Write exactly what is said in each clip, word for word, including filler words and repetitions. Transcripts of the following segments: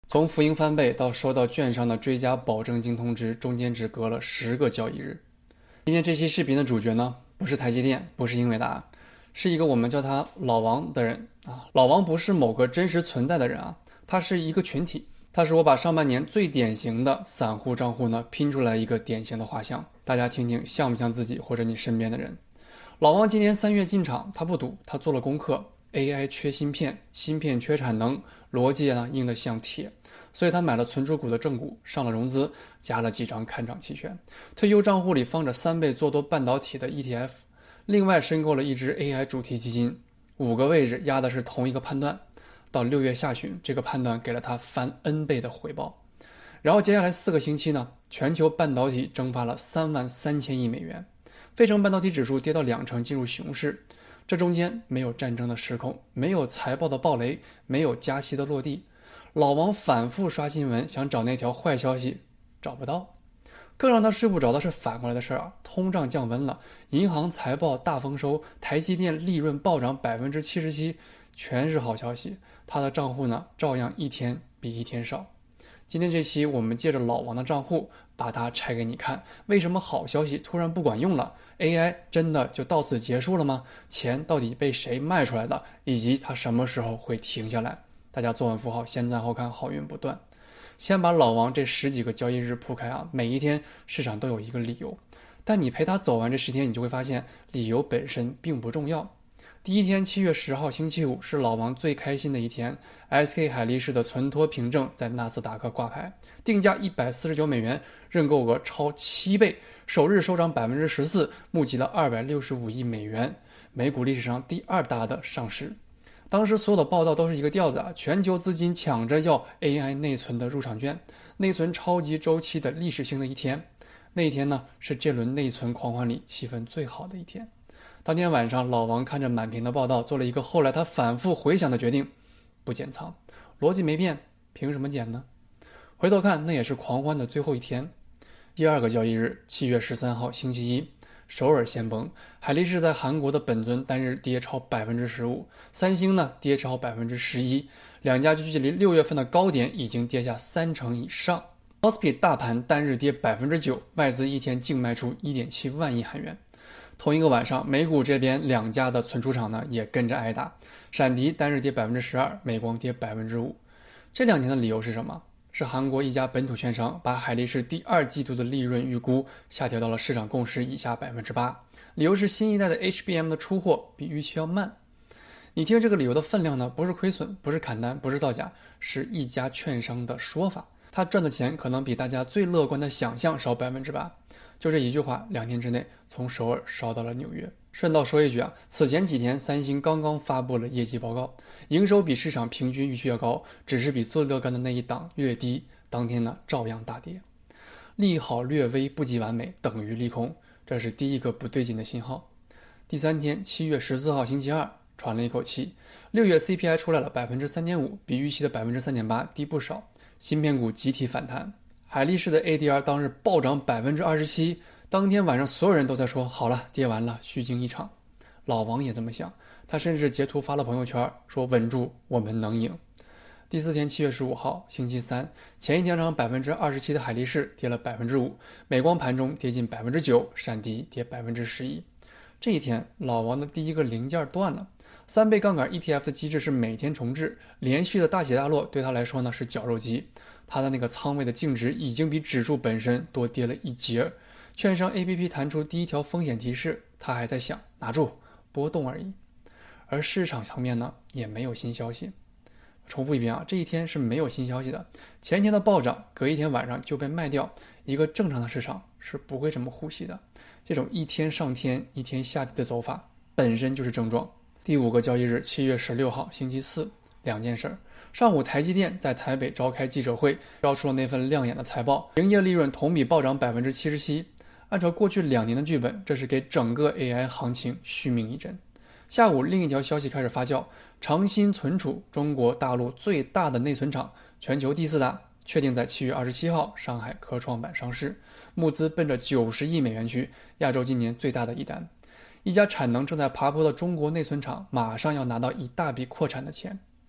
从浮盈翻倍到收到券商的追加保证金通知，中间只隔了十个交易日。今天这期视频的主角呢，不是台积电，不是英伟达，是一个我们叫他老王的人啊。老王不是某个真实存在的人啊，他是一个群体。他是我把上半年最典型的散户账户呢拼出来一个典型的画像，大家听听像不像自己或者你身边的人？老王今年三月进场，他不赌，他做了功课。A I 缺芯片，芯片缺产能，逻辑呢硬得像铁，所以他买了存储股的正股，上了融资，加了几张看涨期权。退休账户里放着三倍做多半导体的 E T F， 另外申购了一只 A I 主题基金，五个位置压的是同一个判断。到六月下旬，这个判断给了他翻 N 倍的回报。然后接下来四个星期呢，全球半导体蒸发了三万三千亿美元，费城半导体指数跌到两成，进入熊市。这中间没有战争的失控，没有财报的暴雷，没有加息的落地。老王反复刷新闻，想找那条坏消息，找不到。更让他睡不着的是反过来的事啊，通胀降温了，银行财报大丰收，台积电利润暴涨 百分之七十七， 全是好消息。他的账户呢，照样一天比一天少。今天这期我们借着老王的账户，把它拆给你看，为什么好消息突然不管用了？ A I 真的就到此结束了吗？钱到底被谁卖出来的？以及它什么时候会停下来？大家做完符号，先赞后看，好运不断。先把老王这十几个交易日铺开啊，每一天市场都有一个理由，但你陪他走完这十天，你就会发现理由本身并不重要。第一天七月十号星期五是老王最开心的一天， S K 海力士的存托凭证在纳斯达克挂牌，定价一百四十九美元，认购额超七倍，首日收涨 百分之十四， 募集了二百六十五亿美元，美股历史上第二大的上市。当时所有的报道都是一个调子啊，全球资金抢着要 A I 内存的入场券，内存超级周期的历史性的一天。那一天呢，是这轮内存狂欢里气氛最好的一天。当天晚上，老王看着满屏的报道，做了一个后来他反复回想的决定：不减仓。逻辑没变，凭什么减呢？回头看，那也是狂欢的最后一天。第二个交易日，七月十三号星期一，首尔先崩，海力士在韩国的本尊单日跌超 百分之十五， 三星呢跌超 百分之十一， 两家距离六月份的高点已经跌下三成以上。K O S P I 大盘单日跌 百分之九， 外资一天净卖出 一点七万亿韩元。同一个晚上，美股这边两家的存储厂呢也跟着挨打，闪迪单日跌 百分之十二， 美光跌 百分之五。 这两天的理由是什么？是韩国一家本土券商把海力士第二季度的利润预估下调到了市场共识以下 百分之八， 理由是新一代的 H B M 的出货比预期要慢。你听这个理由的分量呢，不是亏损，不是砍单，不是造假，是一家券商的说法。他赚的钱可能比大家最乐观的想象少 百分之八。就这一句话，两天之内从首尔烧到了纽约。顺道说一句啊，此前几天三星刚刚发布了业绩报告，营收比市场平均预期要高，只是比最乐观的那一档略低，当天呢照样大跌。利好略微不及完美等于利空，这是第一个不对劲的信号。第三天七月十四号星期二，喘了一口气，六月 C P I 出来了 百分之三点五， 比预期的 百分之三点八 低不少，芯片股集体反弹。海力士的 A D R 当日暴涨 百分之二十七， 当天晚上所有人都在说好了，跌完了，虚惊一场。老王也这么想，他甚至截图发了朋友圈说稳住，我们能赢。第四天七月十五号星期三，前一天涨 百分之二十七 的海力士跌了 百分之五， 美光盘中跌近 百分之九， 闪迪跌 百分之十一。 这一天老王的第一个零件断了。三倍杠杆 E T F 的机制是每天重置，连续的大起大落对他来说呢是绞肉机。他的那个仓位的净值已经比指数本身多跌了一截。券商 A P P 弹出第一条风险提示，他还在想拿住，波动而已。而市场层面呢也没有新消息。重复一遍啊，这一天是没有新消息的。前一天的暴涨，隔一天晚上就被卖掉。一个正常的市场是不会这么呼吸的。这种一天上天一天下跌的走法本身就是症状。第五个交易日，七月十六号星期四，两件事。上午台积电在台北召开记者会，标出了那份亮眼的财报，营业利润同比暴涨 百分之七十七。按照过去两年的剧本，这是给整个 A I 行情续命一针。下午另一条消息开始发酵，长鑫存储中国大陆最大的内存厂，全球第四大，确定在七月二十七号上海科创板上市，募资奔着九十亿美元去，亚洲今年最大的一单。一家产能正在爬坡的中国内存厂马上要拿到一大笔扩产的钱。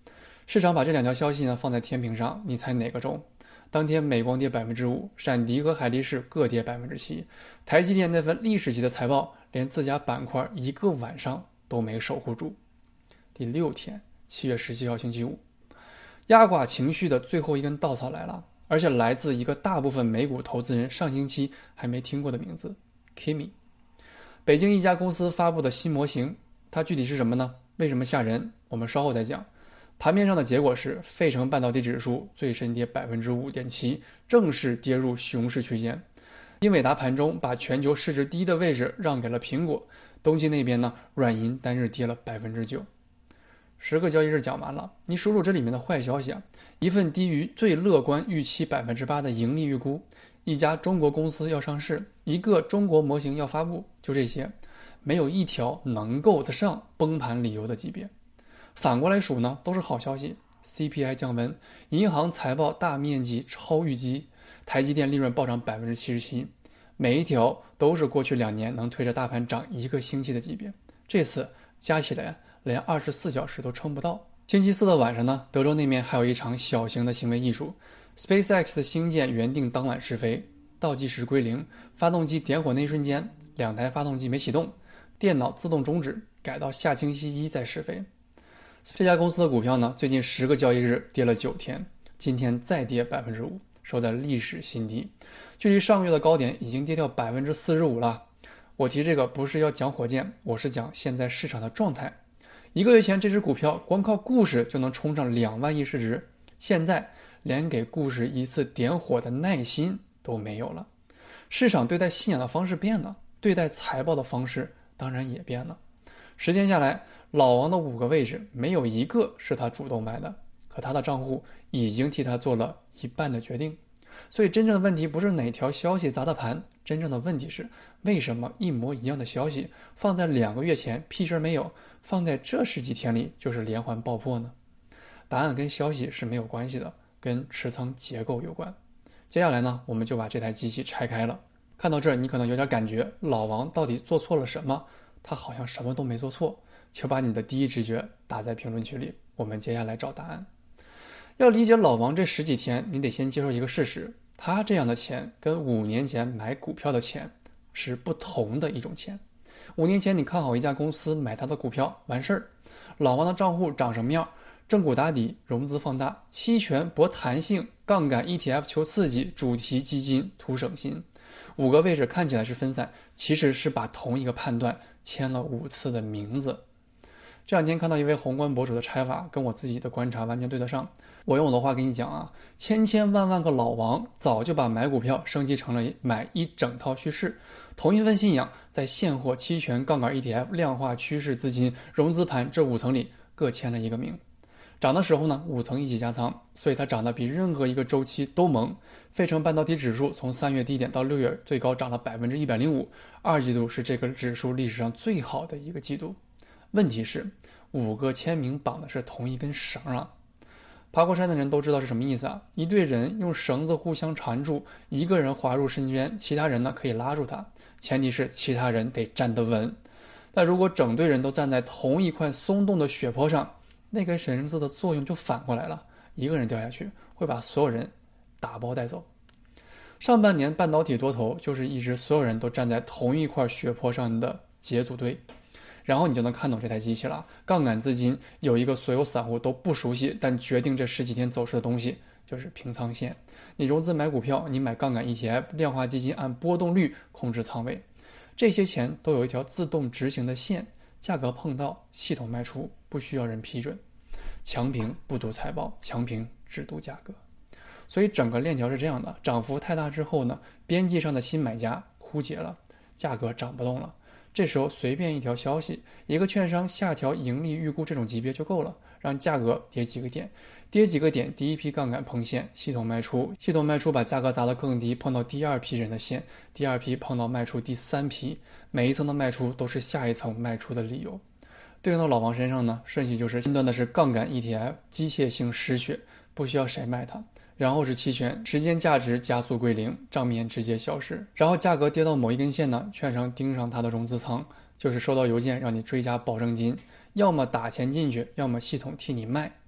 市场把这两条消息呢放在天平上，你猜哪个重？当天美光跌 百分之五， 闪迪和海力士各跌 百分之七， 台积电那份历史级的财报连自家板块一个晚上都没守护住。第六天，七月十七号星期五，压垮情绪的最后一根稻草来了，而且来自一个大部分美股投资人上星期还没听过的名字 Kimi。 北京一家公司发布的新模型，它具体是什么呢？为什么吓人？我们稍后再讲。盘面上的结果是费城半导体指数最深跌 百分之五点七， 正式跌入熊市区间。英伟达盘中把全球市值第一的位置让给了苹果。东西那边呢，软银单日跌了 百分之九。 十个交易日讲完了，你数数这里面的坏消息啊，一份低于最乐观预期 百分之八 的盈利预估，一家中国公司要上市，一个中国模型要发布，就这些，没有一条能够得上崩盘理由的级别。反过来数呢，都是好消息， C P I 降温，银行财报大面积超预期，台积电利润暴涨 百分之七十七， 每一条都是过去两年能推着大盘涨一个星期的级别，这次加起来连二十四小时都撑不到。星期四的晚上呢，德州那边还有一场小型的行为艺术， SpaceX 的星舰原定当晚试飞，倒计时归零，发动机点火那一瞬间，两台发动机没启动，电脑自动终止，改到下星期一再试飞。这家公司的股票呢，最近十个交易日跌了九天，今天再跌 百分之五， 收在历史新低，距离上个月的高点已经跌掉 百分之四十五 了。我提这个不是要讲火箭，我是讲现在市场的状态。一个月前这只股票光靠故事就能冲上两万亿市值，现在连给故事一次点火的耐心都没有了。市场对待信仰的方式变了，对待财报的方式当然也变了。时间下来，老王的五个位置没有一个是他主动买的，可他的账户已经替他做了一半的决定。所以真正的问题不是哪条消息砸的盘，真正的问题是为什么一模一样的消息放在两个月前屁事没有，放在这十几天里就是连环爆破呢？答案跟消息是没有关系的，跟持仓结构有关。接下来呢，我们就把这台机器拆开了。看到这儿，你可能有点感觉老王到底做错了什么？他好像什么都没做错，请把你的第一直觉打在评论区里，我们接下来找答案。要理解老王这十几天，你得先接受一个事实，他这样的钱跟五年前买股票的钱是不同的一种钱。五年前你看好一家公司，买他的股票完事儿，老王的账户长什么样？正股打底，融资放大，期权博弹性，杠杆 E T F 求刺激，主题基金图省心。五个位置看起来是分散，其实是把同一个判断签了五次的名字。这两天看到一位宏观博主的拆法，跟我自己的观察完全对得上。我用我的话跟你讲啊，千千万万个老王早就把买股票升级成了买一整套趋势，同一份信仰在现货、期权、杠杆 E T F、量化趋势资金、融资盘这五层里各签了一个名。涨的时候呢，五层一起加仓，所以它涨得比任何一个周期都猛。费城半导体指数从三月低点到六月最高涨了 百分之一百零五， 二季度是这个指数历史上最好的一个季度。问题是五个签名绑的是同一根绳啊。爬过山的人都知道是什么意思啊，一队人用绳子互相缠住，一个人滑入深渊，其他人呢可以拉住他，前提是其他人得站得稳。但如果整队人都站在同一块松动的血泊上，那根绳子的作用就反过来了，一个人掉下去会把所有人打包带走。上半年半导体多头就是一支所有人都站在同一块血泊上的解组队，然后你就能看懂这台机器了。杠杆资金有一个所有散户都不熟悉但决定这十几天走势的东西，就是平仓线。你融资买股票，你买杠杆 E T F， 量化基金按波动率控制仓位，这些钱都有一条自动执行的线，价格碰到系统卖出，不需要人批准。强平不读财报，强平只读价格。所以整个链条是这样的，涨幅太大之后呢，边际上的新买家枯竭了，价格涨不动了。这时候随便一条消息，一个券商下调盈利预估这种级别就够了，让价格跌几个点，跌几个点，第一批杠杆碰线，系统卖出，系统卖出把价格砸得更低，碰到第二批人的线，第二批碰到卖出第三批，每一层的卖出都是下一层卖出的理由。对应到老王身上呢，顺序就是先端的是杠杆 E T F， 机械性失血，不需要谁卖它，然后是期权，时间价值加速归零，账面直接消失，然后价格跌到某一根线呢，券商盯上它的融资仓，就是收到邮件让你追加保证金，要么打钱进去，要么系统替你卖。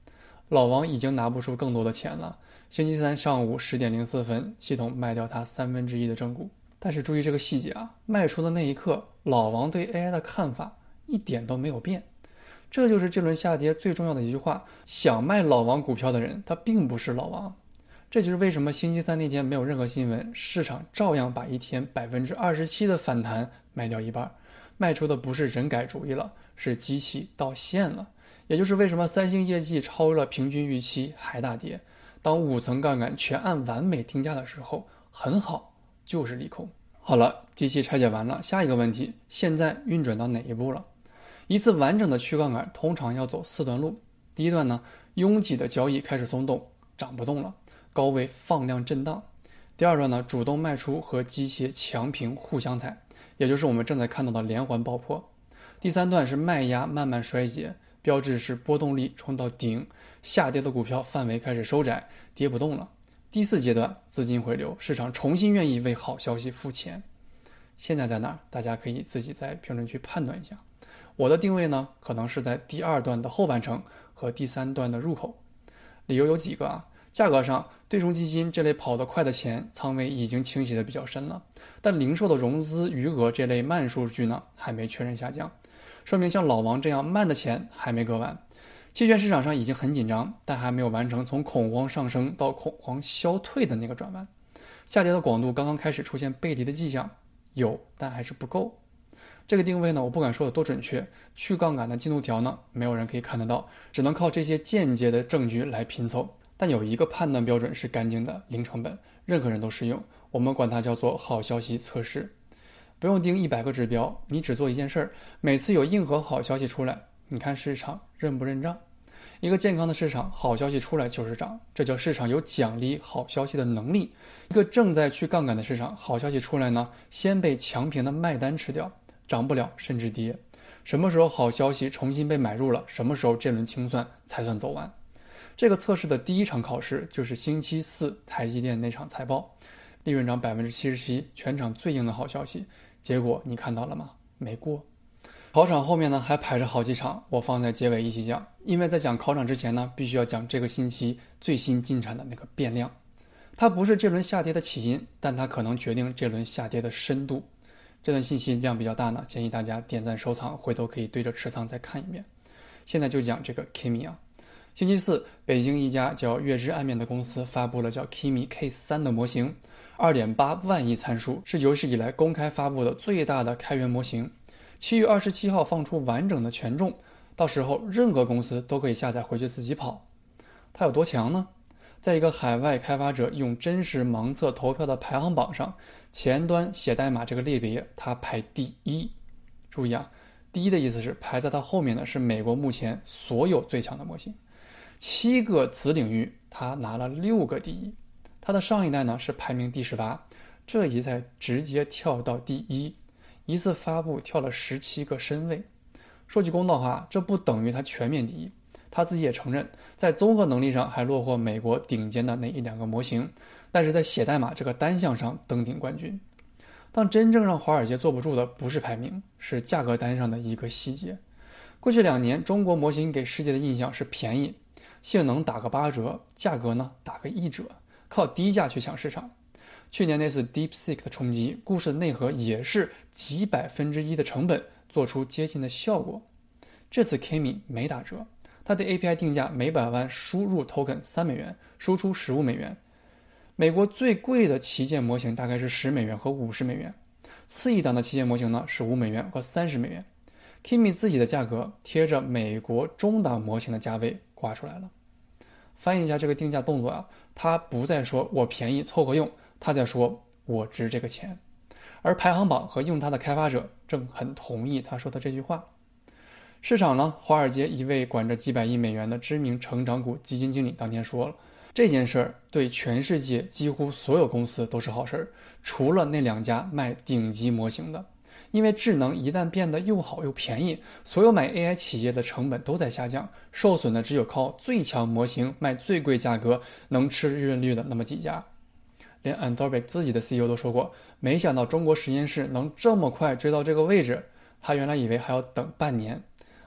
老王已经拿不出更多的钱了。星期三上午十点零四分，系统卖掉他三分之一的正股。但是注意这个细节啊，卖出的那一刻，老王对 A I 的看法一点都没有变。这就是这轮下跌最重要的一句话：想卖老王股票的人，他并不是老王。这就是为什么星期三那天没有任何新闻，市场照样把一天百分之二十七的反弹卖掉一半。卖出的不是人改主意了，是机器到线了。也就是为什么三星业绩超了平均预期还大跌。当五层杠杆全按完美定价的时候，很好，就是利空。好了，机器拆解完了，下一个问题，现在运转到哪一步了？一次完整的去杠杆通常要走四段路。第一段呢，拥挤的交易开始松动，涨不动了，高位放量震荡。第二段呢，主动卖出和机械强平互相踩，也就是我们正在看到的连环爆破。第三段是卖压慢慢衰竭，标志是波动力冲到顶，下跌的股票范围开始收窄，跌不动了。第四阶段，资金回流，市场重新愿意为好消息付钱。现在在哪儿？大家可以自己在评论区判断一下。我的定位呢，可能是在第二段的后半程和第三段的入口。理由有几个啊？价格上，对冲基金这类跑得快的钱，仓位已经倾斜的比较深了，但零售的融资余额这类慢数据呢，还没确认下降，说明像老王这样慢的钱还没割完。期权市场上已经很紧张，但还没有完成从恐慌上升到恐慌消退的那个转弯。下跌的广度刚刚开始出现背离的迹象，有，但还是不够。这个定位呢，我不敢说有多准确，去杠杆的进度条呢，没有人可以看得到，只能靠这些间接的证据来拼凑。但有一个判断标准是干净的，零成本，任何人都适用，我们管它叫做好消息测试。不用定一百个指标，你只做一件事儿，每次有硬核好消息出来，你看市场认不认账。一个健康的市场，好消息出来就是涨，这叫市场有奖励好消息的能力。一个正在去杠杆的市场，好消息出来呢，先被强平的卖单吃掉，涨不了甚至跌。什么时候好消息重新被买入了，什么时候这轮清算才算走完。这个测试的第一场考试就是星期四台积电那场财报，利润涨 百分之七十七， 全场最硬的好消息，结果你看到了吗？没过。考场后面呢还排着好几场，我放在结尾一起讲，因为在讲考场之前呢，必须要讲这个星期最新进展的那个变量。它不是这轮下跌的起因，但它可能决定这轮下跌的深度。这段信息量比较大呢，建议大家点赞收藏，回头可以对着持仓再看一遍。现在就讲这个 Kimi 啊。星期四，北京一家叫月之暗面的公司发布了叫 Kimi K 三 的模型， 二点八万亿参数，是有史以来公开发布的最大的开源模型。七月二十七号放出完整的权重，到时候任何公司都可以下载回去自己跑。它有多强呢？在一个海外开发者用真实盲测投票的排行榜上，前端写代码这个类别它排第一。注意啊，第一的意思是排在它后面的是美国目前所有最强的模型。七个子领域它拿了六个第一，它的上一代呢是排名第十八，这一代直接跳到第一，一次发布跳了十七个身位。说句公道话，这不等于它全面第一，他自己也承认在综合能力上还落后美国顶尖的那一两个模型，但是在写代码这个单项上登顶冠军。但真正让华尔街坐不住的不是排名，是价格单上的一个细节。过去两年中国模型给世界的印象是便宜，性能打个八折，价格呢打个一折，靠低价去抢市场。去年那次 DeepSeek 的冲击，故事的内核也是几百分之一的成本做出接近的效果。这次 Kimi 没打折，它的 A P I 定价每百万输入 token 三美元，输出十五美元。美国最贵的旗舰模型大概是十美元和五十美元，次一档的旗舰模型呢是五美元和三十美元。Kimi 自己的价格贴着美国中档模型的价位挂出来了。翻译一下这个定价动作啊，他不再说我便宜凑合用，他在说我值这个钱。而排行榜和用它的开发者正很同意他说的这句话。市场呢，华尔街一位管着几百亿美元的知名成长股基金经理当天说了，这件事儿对全世界几乎所有公司都是好事儿，除了那两家卖顶级模型的。因为智能一旦变得又好又便宜，所有买 A I 企业的成本都在下降，受损的只有靠最强模型卖最贵价格能吃利润率的那么几家。连 Anthropic 自己的 C E O 都说过，没想到中国实验室能这么快追到这个位置，他原来以为还要等半年。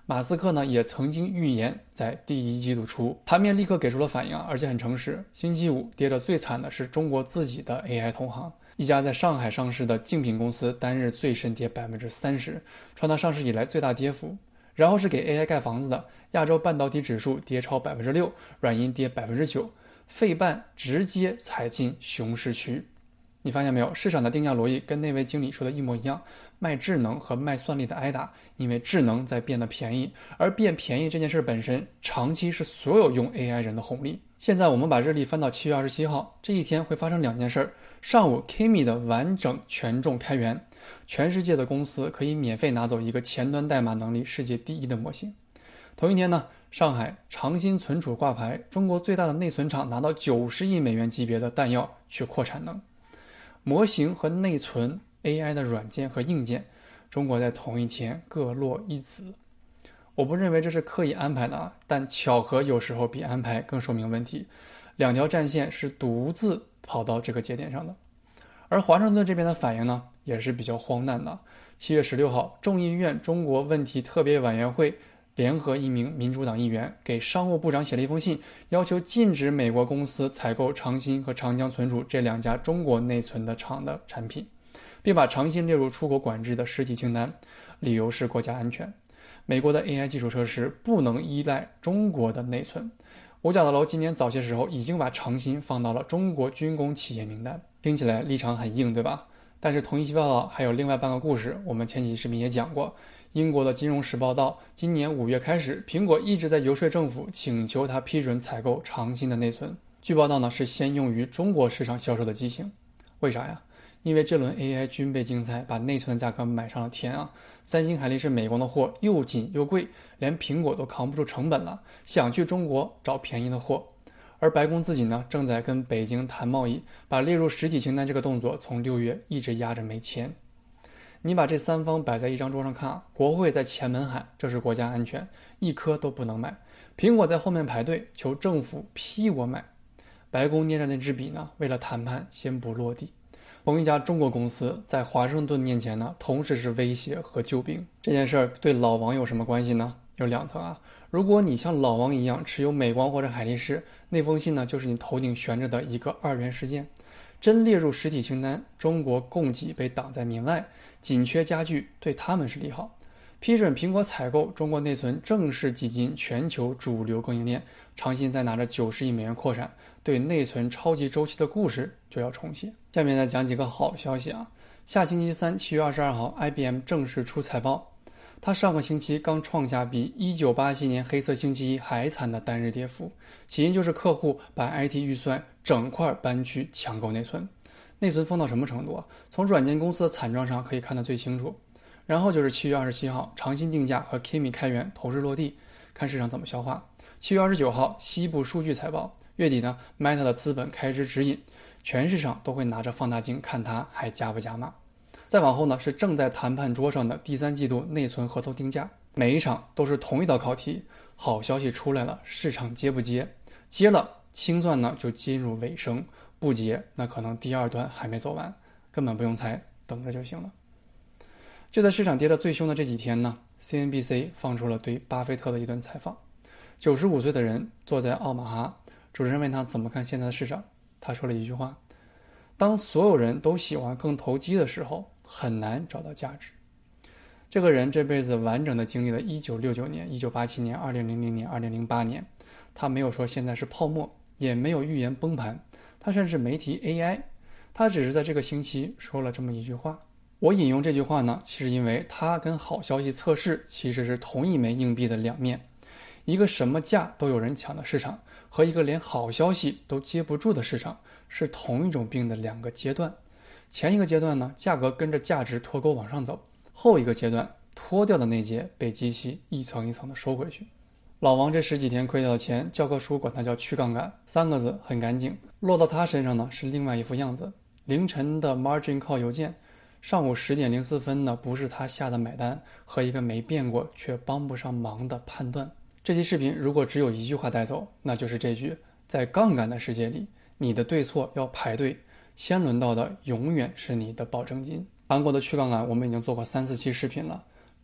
马斯克呢也曾经预言在第一季度初，盘面立刻给出了反应啊，而且很诚实。星期五跌得最惨的是中国自己的 A I 同行，一家在上海上市的竞品公司单日最深跌 百分之三十， 创它上市以来最大跌幅。然后是给 A I 盖房子的亚洲半导体指数跌超 百分之六， 软银跌 百分之九， 费半直接踩进熊市区。你发现没有，市场的定价逻辑跟那位经理说的一模一样，卖智能和卖算力的挨打，因为智能在变得便宜，而变便宜这件事本身长期是所有用 A I 人的红利。现在我们把日历翻到七月二十七号，这一天会发生两件事。上午 K I M I 的完整权重开源，全世界的公司可以免费拿走一个前端代码能力世界第一的模型。同一天呢，上海长鑫存储挂牌，中国最大的内存厂拿到九十亿美元级别的弹药去扩产能。模型和内存 A I 的软件和硬件，中国在同一天各落一子。我不认为这是刻意安排的啊，但巧合有时候比安排更说明问题。两条战线是独自跑到这个节点上的。而华盛顿这边的反应呢，也是比较荒诞的。七月十六号，众议院中国问题特别委员会联合一名民主党议员给商务部长写了一封信，要求禁止美国公司采购长鑫和长江存储这两家中国内存的厂的产品，并把长鑫列入出口管制的实体清单，理由是国家安全。美国的 A I 基础设施不能依赖中国的内存。五角大楼今年早些时候已经把长鑫放到了中国军工企业名单，听起来立场很硬，对吧？但是同一期报道还有另外半个故事，我们前几期视频也讲过。英国的金融时报道，今年五月开始，苹果一直在游说政府，请求他批准采购长鑫的内存。据报道呢，是先用于中国市场销售的机型。为啥呀？因为这轮 A I 军备竞赛把内存的价格买上了天啊！三星、海力士、美光的货又紧又贵，连苹果都扛不住成本了，想去中国找便宜的货。而白宫自己呢，正在跟北京谈贸易，把列入实体清单这个动作从六月一直压着没签。你把这三方摆在一张桌上看啊，国会在前门喊这是国家安全，一颗都不能买；苹果在后面排队求政府批我买。白宫捏着那支笔呢，为了谈判先不落地。同一家中国公司在华盛顿面前呢，同时是威胁和救兵。这件事儿对老王有什么关系呢？有两层啊。如果你像老王一样持有美光或者海力士，那封信呢就是你头顶悬着的一个二元事件。真列入实体清单，中国供给被挡在门外，紧缺加剧，对他们是利好。批准苹果采购中国内存，正式挤进全球主流供应链。长鑫在拿着九十亿美元扩产，对内存超级周期的故事就要重写。下面再讲几个好消息啊！下星期三，七月二十二号 ，I B M 正式出财报。它上个星期刚创下比一九八七年黑色星期一还惨的单日跌幅，起因就是客户把 I T 预算整块搬去抢购内存。内存疯到什么程度啊？从软件公司的惨状上可以看得最清楚。然后就是七月二十七号，长鑫定价和 K I M I 开源投资落地，看市场怎么消化。七月二十九号，西部数据财报。月底呢 ，Meta 的资本开支指引，全市场都会拿着放大镜看它还加不加码。再往后呢，是正在谈判桌上的第三季度内存合同定价，每一场都是同一道考题。好消息出来了，市场接不接？接了，清算呢就进入尾声；不接，那可能第二段还没走完，根本不用猜，等着就行了。就在市场跌得最凶的这几天呢 ，C N B C 放出了对巴菲特的一顿采访。九十五岁的人坐在奥马哈，主持人问他怎么看现在的市场，他说了一句话：当所有人都喜欢更投机的时候，很难找到价值。这个人这辈子完整的经历了一九六九年、一九八七年、二零零零年、二零零八年，他没有说现在是泡沫，也没有预言崩盘，他甚至没提 A I， 他只是在这个星期说了这么一句话。我引用这句话呢，是因为它跟好消息测试其实是同一枚硬币的两面。一个什么价都有人抢的市场，和一个连好消息都接不住的市场，是同一种病的两个阶段。前一个阶段呢，价格跟着价值脱钩往上走；后一个阶段，脱掉的那节被机器一层一层的收回去。老王这十几天亏掉的钱，教科书管它叫去杠杆，三个字很干净。落到他身上呢，是另外一副样子。凌晨的 margin call 邮件，上午十点零四分呢，不是他下的买单，和一个没变过却帮不上忙的判断。这期视频如果只有一句话带走，那就是这句：在杠杆的世界里，你的对错要排队，先轮到的永远是你的保证金。韩国的去杠杆我们已经做过三四期视频了，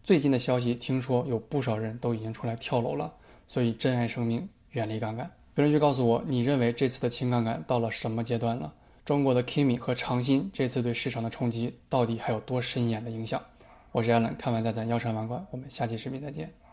最近的消息听说有不少人都已经出来跳楼了，所以珍爱生命，远离杠杆。评论区告诉我，你认为这次的轻杠杆到了什么阶段了？中国的 Kimi 和长鑫这次对市场的冲击到底还有多深远的影响？我是 Allen， 看完再赞，腰缠万贯，我们下期视频再见。